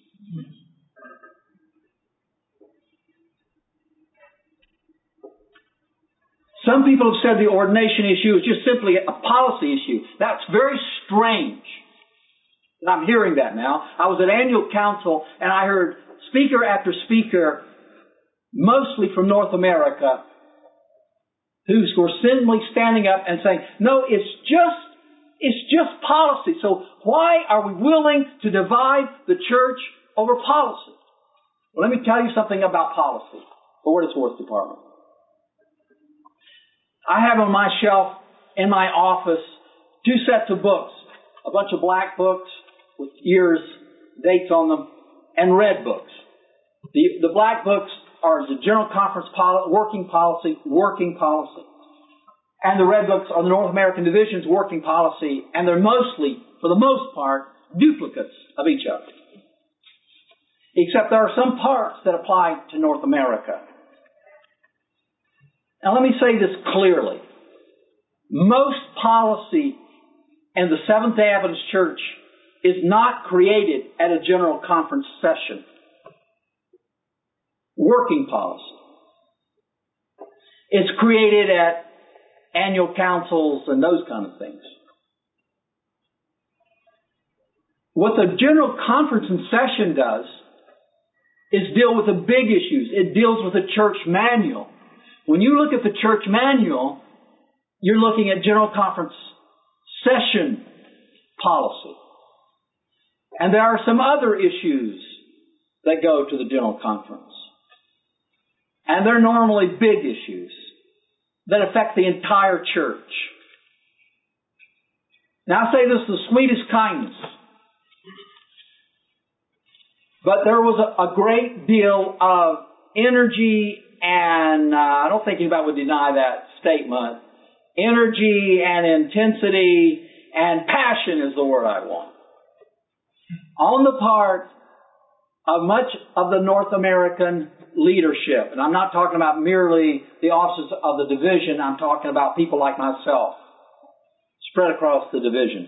Some people have said the ordination issue is just simply a policy issue. That's very strange. And I'm hearing that now. I was at annual council and I heard speaker after speaker, mostly from North America, who were simply standing up and saying, no, it's just policy. So why are we willing to divide the church over policy? Well, let me tell you something about policy, for what it's worth, department. I have on my shelf in my office 2 sets of books, a bunch of black books with years, dates on them, and red books. The black books are the General Conference working policy, and the red books are the North American Division's working policy, and they're mostly, for the most part, duplicates of each other. Except there are some parts that apply to North America. Now let me say this clearly. Most policy in the Seventh-day Adventist Church is not created at a General Conference session. Working policy. It's created at annual councils and those kind of things. What the General Conference in session does is deal with the big issues. It deals with the church manual. When you look at the church manual, you're looking at General Conference session policy. And there are some other issues that go to the General Conference. And they're normally big issues that affect the entire church. Now I say this with the sweetest kindness. But there was a great deal of energy and I don't think anybody would deny that statement. Energy and intensity and passion is the word I want. On the part of much of the North American leadership, and I'm not talking about merely the officers of the division, I'm talking about people like myself, spread across the division,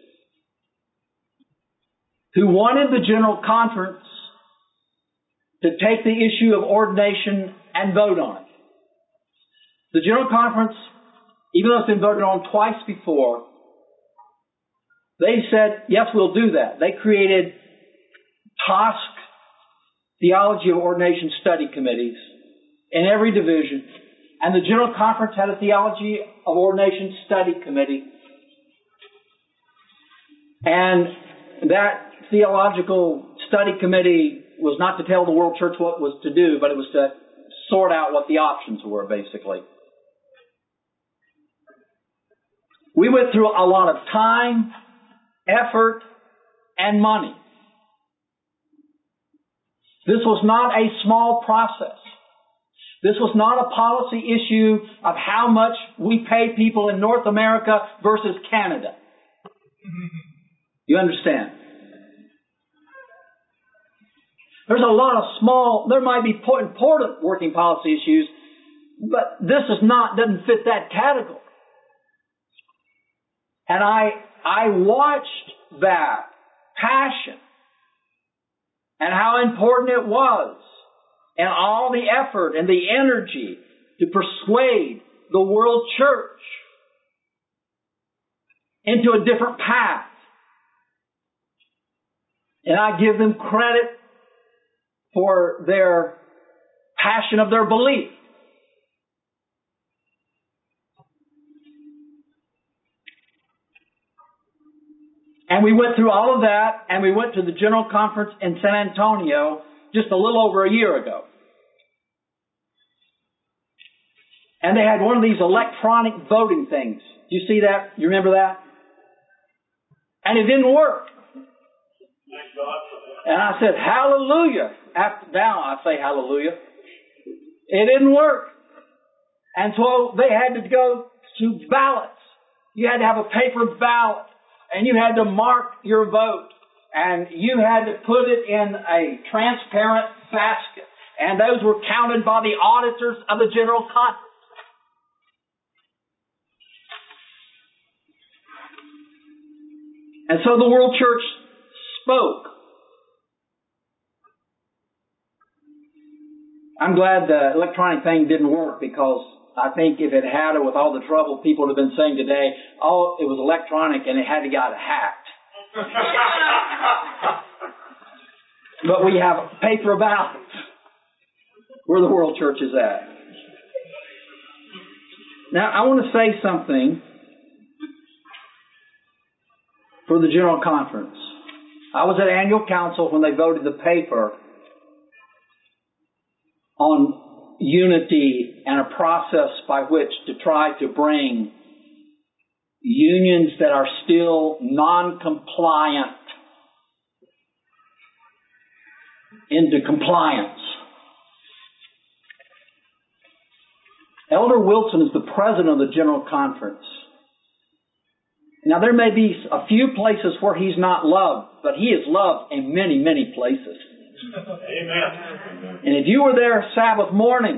who wanted the General Conference to take the issue of ordination and vote on it. The General Conference, even though it's been voted on twice before, they said, yes, we'll do that. They created TOSC, Theology of Ordination Study Committees, in every division. And the General Conference had a Theology of Ordination Study Committee. And that Theological Study Committee was not to tell the world church what was to do, but it was to sort out what the options were, basically. We went through a lot of time, effort, and money. This was not a small process. This was not a policy issue of how much we pay people in North America versus Canada. You understand? There's a lot of small, there might be important working policy issues, but this doesn't fit that category. And I watched that passion and how important it was and all the effort and the energy to persuade the world church into a different path. And I give them credit for their passion of their belief. And we went through all of that, and we went to the General Conference in San Antonio just a little over a year ago. And they had one of these electronic voting things. Do you see that? You remember that? And it didn't work. And I said, hallelujah. Now I say hallelujah. It didn't work. And so they had to go to ballots. You had to have a paper ballot. And you had to mark your vote. And you had to put it in a transparent basket. And those were counted by the auditors of the General Conference. And so the World Church spoke. I'm glad the electronic thing didn't work, because I think if it had it with all the trouble people have been saying today, oh, it was electronic and it had to get hacked. But we have paper ballots where the World Church is at. Now, I want to say something for the General Conference. I was at Annual Council when they voted the paper on unity and a process by which to try to bring unions that are still non-compliant into compliance. Elder Wilson is the president of the General Conference. Now, there may be a few places where he's not loved, but he is loved in many, many places. Amen. And if you were there Sabbath morning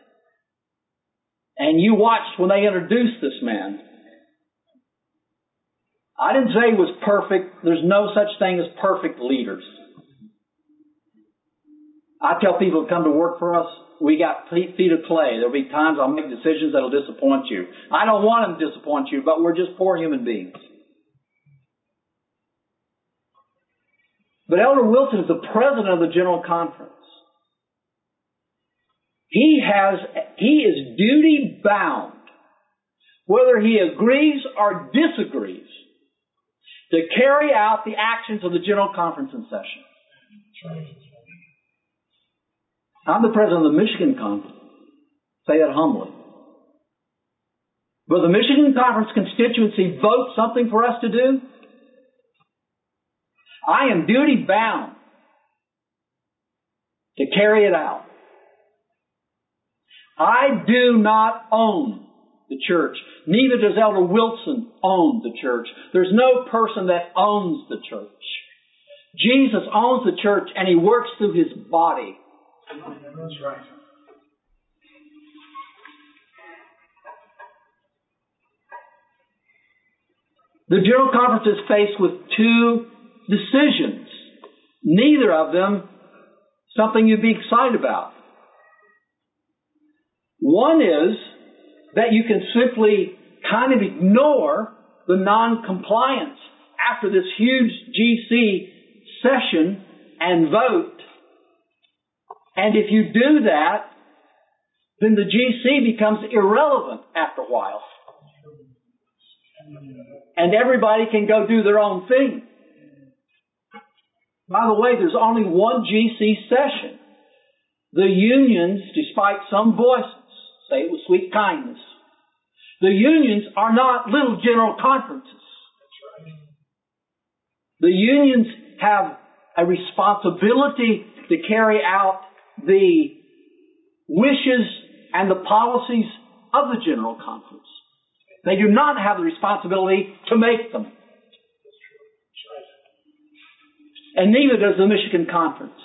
and you watched when they introduced this man, I didn't say he was perfect. There's no such thing as perfect leaders. I tell people to come to work for us, we got feet of clay. There'll be times I'll make decisions that'll disappoint you. I don't want them to disappoint you, but we're just poor human beings. But Elder Wilson is the president of the General Conference. He is duty bound, whether he agrees or disagrees, to carry out the actions of the General Conference in session. I'm the president of the Michigan Conference. Say that humbly. Will the Michigan Conference constituency vote something for us to do? I am duty bound to carry it out. I do not own the church. Neither does Elder Wilson own the church. There's no person that owns the church. Jesus owns the church, and He works through His body. That's right. The General Conference is faced with two decisions. Neither of them something you'd be excited about. One is that you can simply kind of ignore the non-compliance after this huge GC session and vote. And if you do that, then the GC becomes irrelevant after a while. And everybody can go do their own thing. By the way, there's only one GC session. The unions, despite some voices, say it with sweet kindness, the unions are not little general conferences. The unions have a responsibility to carry out the wishes and the policies of the General Conference. They do not have the responsibility to make them. And neither does the Michigan Conference.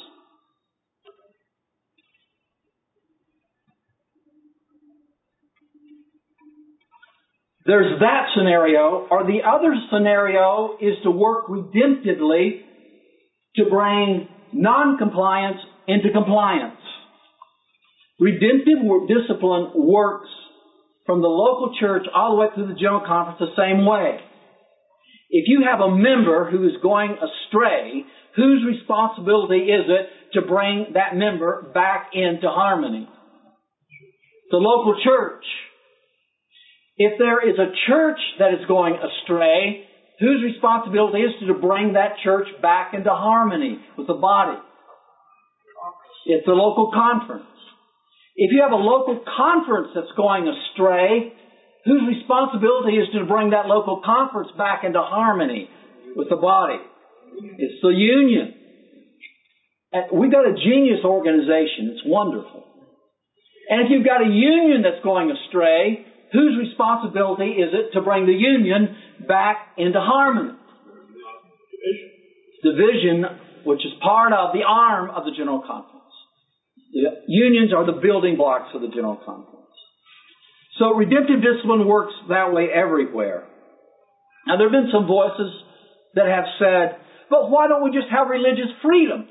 There's that scenario, or the other scenario is to work redemptively to bring non-compliance into compliance. Redemptive discipline works from the local church all the way through the General Conference the same way. If you have a member who is going astray, whose responsibility is it to bring that member back into harmony? The local church. If there is a church that is going astray, whose responsibility is to bring that church back into harmony with the body? It's the local conference. If you have a local conference that's going astray, whose responsibility is to bring that local conference back into harmony with the body? It's the union. We've got a genius organization. It's wonderful. And if you've got a union that's going astray, whose responsibility is it to bring the union back into harmony? Division, which is part of the arm of the General Conference. The unions are the building blocks of the General Conference. So redemptive discipline works that way everywhere. Now there have been some voices that have said, but why don't we just have religious freedom?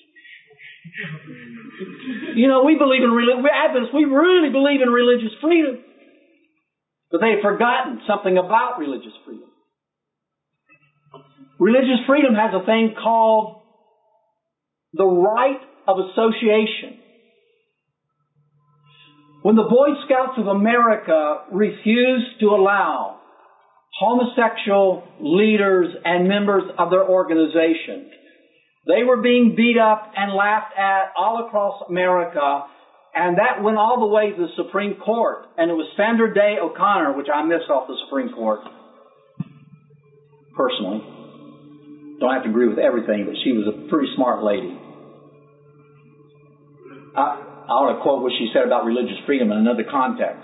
We believe in religion. We're Adventists. We really believe in religious freedom. But they've forgotten something about religious freedom. Religious freedom has a thing called the right of association. When the Boy Scouts of America refused to allow homosexual leaders and members of their organization, they were being beat up and laughed at all across America, and that went all the way to the Supreme Court. And it was Sandra Day O'Connor, which I miss off the Supreme Court, personally. Don't have to agree with everything, but she was a pretty smart lady. I want to quote what she said about religious freedom in another context.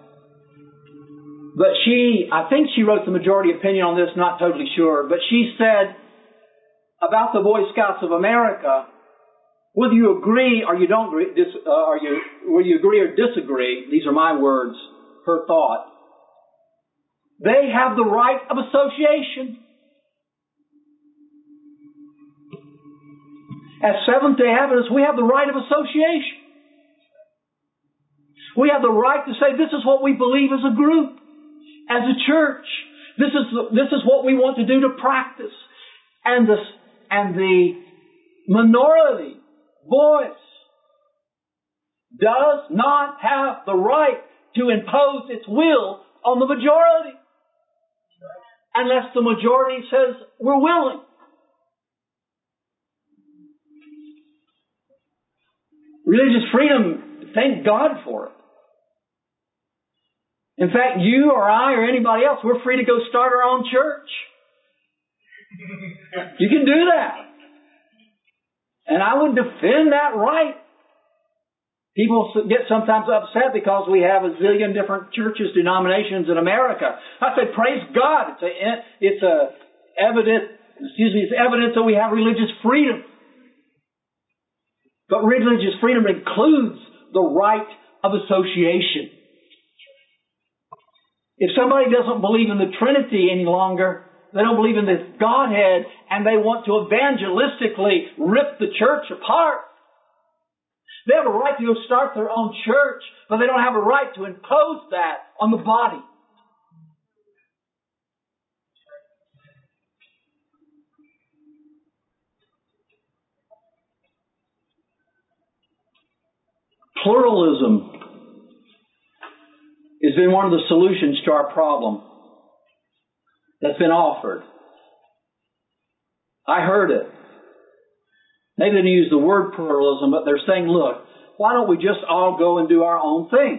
But I think she wrote the majority opinion on this, not totally sure, but she said about the Boy Scouts of America, whether you agree or you don't agree, whether you agree or disagree, these are my words, her thought, they have the right of association. As Seventh-day Adventists, we have the right of association. We have the right to say this is what we believe as a group, as a church. This is what we want to do to practice. And the minority voice does not have the right to impose its will on the majority unless the majority says we're willing. Religious freedom, thank God for it. In fact, you or I or anybody else, we're free to go start our own church. You can do that. And I would defend that right. People get sometimes upset because we have a zillion different churches, denominations in America. I say, praise God. It's evidence that we have religious freedom. But religious freedom includes the right of association. If somebody doesn't believe in the Trinity any longer, they don't believe in the Godhead, and they want to evangelistically rip the church apart, they have a right to go start their own church, but they don't have a right to impose that on the body. Pluralism has been one of the solutions to our problem that's been offered. I heard it. They didn't use the word pluralism, but they're saying, look, why don't we just all go and do our own thing?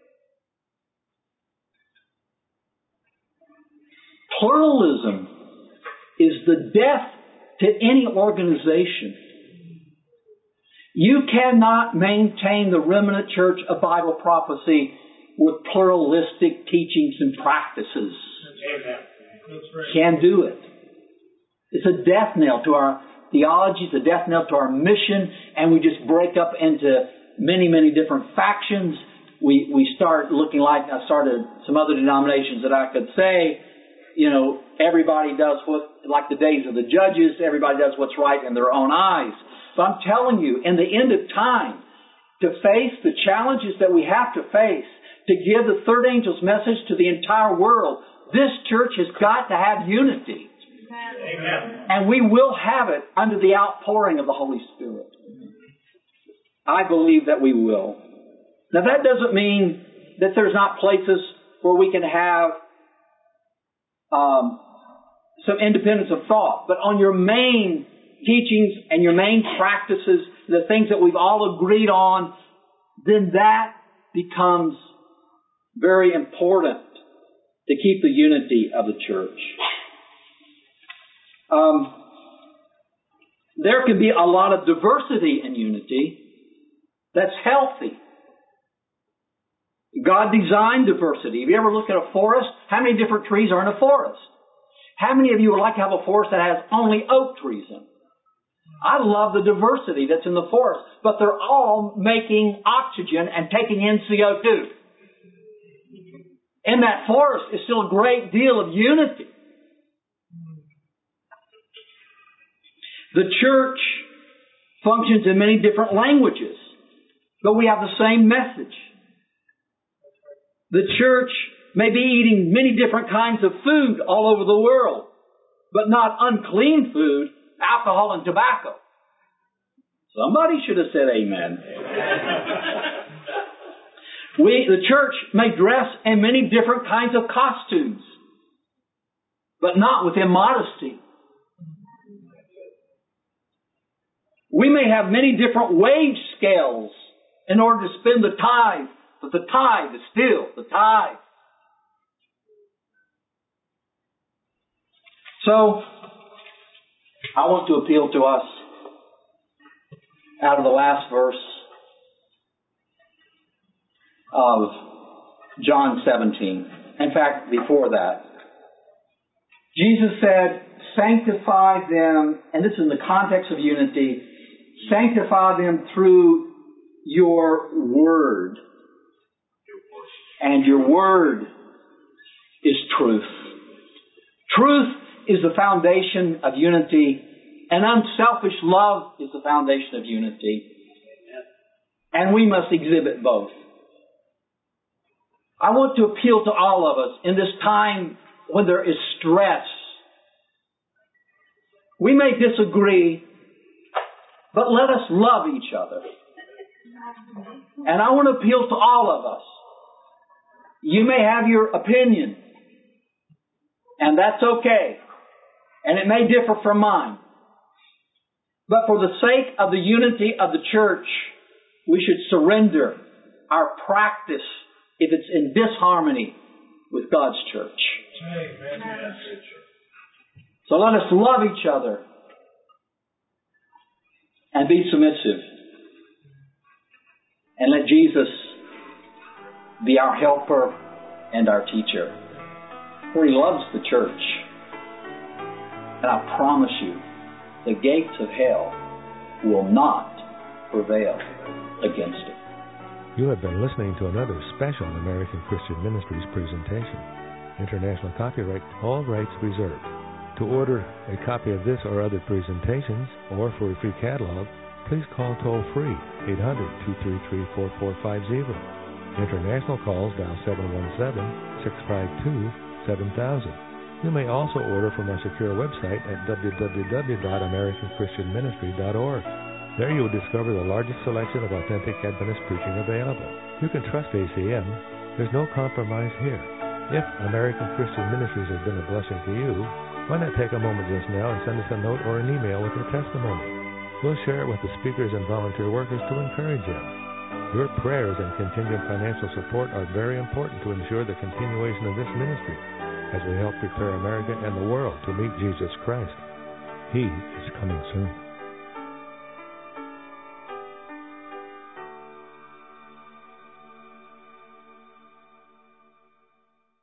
Pluralism is the death to any organization. You cannot maintain the remnant church of Bible prophecy with pluralistic teachings and practices. Amen. That's right. Can't do it. It's a death knell to our theology, it's a death knell to our mission, and we just break up into many, many different factions. We start looking like, I started some other denominations that I could say, everybody does like the days of the judges, everybody does what's right in their own eyes. But I'm telling you, in the end of time, to face the challenges that we have to face, to give the third angel's message to the entire world, this church has got to have unity. Amen. And we will have it under the outpouring of the Holy Spirit. I believe that we will. Now that doesn't mean that there's not places where we can have some independence of thought. But on your main teachings and your main practices, the things that we've all agreed on, then that becomes very important to keep the unity of the church. There can be a lot of diversity in unity that's healthy. God designed diversity. Have you ever looked at a forest? How many different trees are in a forest? How many of you would like to have a forest that has only oak trees in it? I love the diversity that's in the forest, but they're all making oxygen and taking in CO2. In that forest is still a great deal of unity. The church functions in many different languages, but we have the same message. The church may be eating many different kinds of food all over the world, but not unclean food, alcohol and tobacco. Somebody should have said amen. The church may dress in many different kinds of costumes, but not with immodesty. We may have many different wage scales in order to spend the tithe, but the tithe is still the tithe. So, I want to appeal to us out of the last verse of John 17. In fact, before that, Jesus said, sanctify them, and this is in the context of unity, sanctify them through your word. And your word is truth. Truth is the foundation of unity, and unselfish love is the foundation of unity. And we must exhibit both. I want to appeal to all of us in this time when there is stress. We may disagree, but let us love each other. And I want to appeal to all of us. You may have your opinion, and that's okay. And it may differ from mine. But for the sake of the unity of the church, we should surrender our practice if it's in disharmony with God's church. Amen. So let us love each other and be submissive. And let Jesus be our helper and our teacher. For He loves the church. And I promise you, the gates of hell will not prevail against it. You have been listening to another special American Christian Ministries presentation. International copyright, all rights reserved. To order a copy of this or other presentations, or for a free catalog, please call toll-free 800-233-4450. International calls dial 717-652-7000. You may also order from our secure website at www.americanchristianministry.org. There you will discover the largest selection of authentic Adventist preaching available. You can trust ACM. There's no compromise here. If American Christian Ministries has been a blessing to you, why not take a moment just now and send us a note or an email with your testimony? We'll share it with the speakers and volunteer workers to encourage them. Your prayers and contingent financial support are very important to ensure the continuation of this ministry as we help prepare America and the world to meet Jesus Christ. He is coming soon.